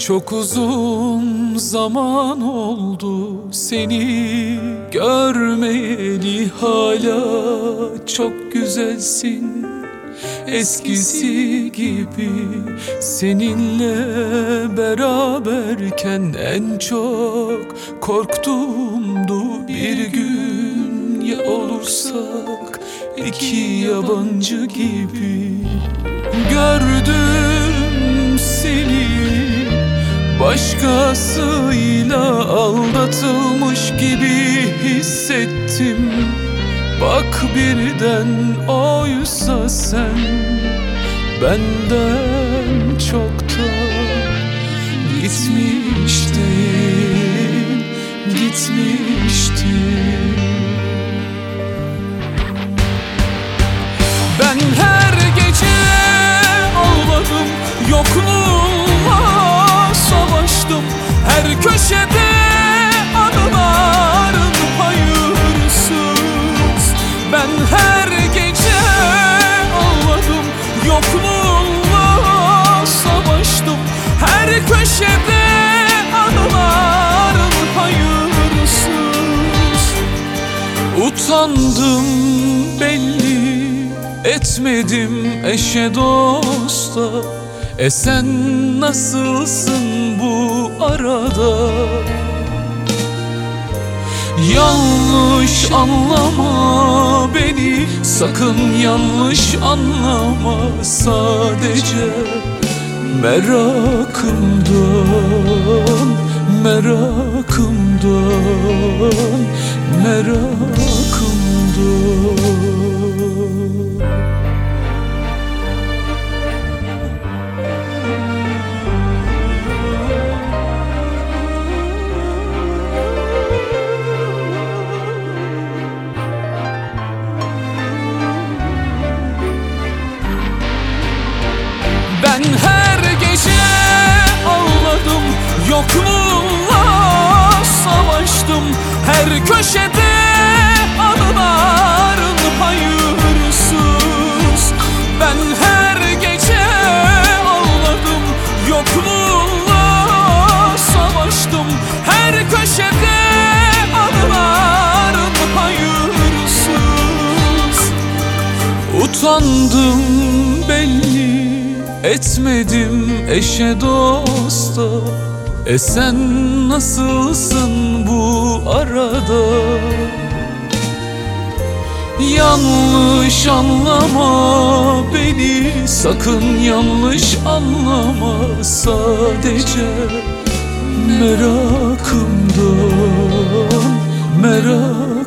Çok uzun zaman oldu seni görmeyeli, hala çok güzelsin eskisi gibi. Seninle beraberken en çok korktuğumdu bir gün ya olursak iki yabancı gibi. Gördüm seni başkasıyla aldatılmış gibi hissettim. Bak birden oysa sen benden çoktan gitmiştin, gitmiştin. Ben her gece ağladım, yokluğunla savaştım. Her köşede anıların hayırsız. Ben her gece ağladım, yokluğunla savaştım. Her köşede anıların hayırsız. Utandım belli etmedim eşe dosta. Sen nasılsın bu arada? Yanlış anlama beni, sakın yanlış anlama. Sadece merakımdan, merakımdan, merakımdan. Ben her gece ağladım, yokluğunla savaştım. Her köşede anıların hayırsız. Ben her gece ağladım, yokluğunla savaştım. Her köşede anıların hayırsız. Utandım belli etmedim eşe dosta. Sen nasılsın bu arada? Yanlış anlama beni, sakın yanlış anlama. Sadece merakımdan, merakımdan.